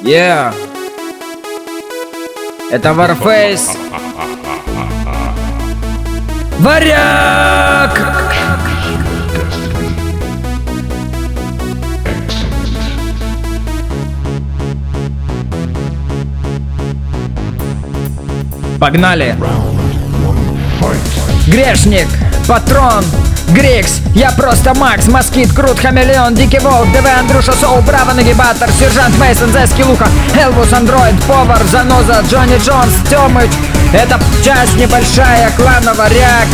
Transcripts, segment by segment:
Yeah. Это Warface. Варяг! Погнали! Грешник, Патрон, Грикс, я просто Макс, Москит, Крут, Хамелеон, Дикий Волк, ДВ, Андрюша, Соу, Браво, Нагибатор, Сержант Мейсон, Зески, Лука, Элвус, Андроид, Повар, Заноза, Джонни Джонс, Тёмыч. Это часть небольшая клана Варяг.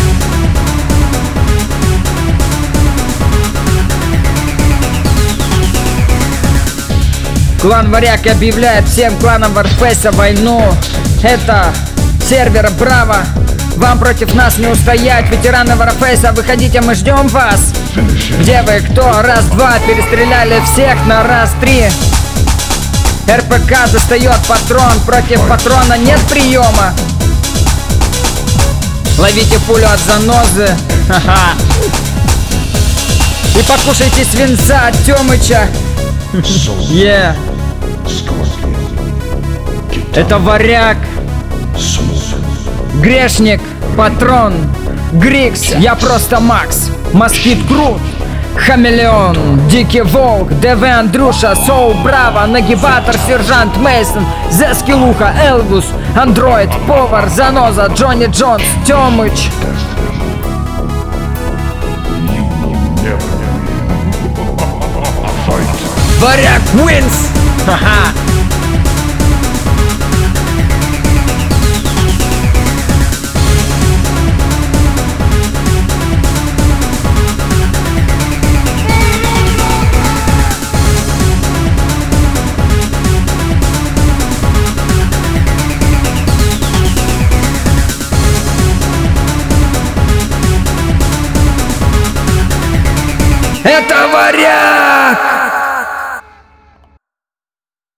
Клан Варяг объявляет всем кланам Warface войну. Это сервер Браво. Вам против нас не устоять, ветераны Warface, выходите, мы ждем вас. Где вы, кто? Раз-два, перестреляли всех на раз-три. РПК достает патрон, против патрона нет приема. Ловите пулю от занозы. Ха-ха. И покушайте свинца от Тёмыча. Yeah. Это Варяг. Грешник, Патрон, Грикс, я просто Макс, Москит, Крут, Хамелеон, Дикий Волк, ДВ, Андрюша, Соу, Браво, Нагибатор, Сержант Мейсон, Зески, Лука, Элвус, Андроид, Повар, Заноза, Джонни Джонс, Тёмыч. Варяг wins! Ха-ха! Это Варяг!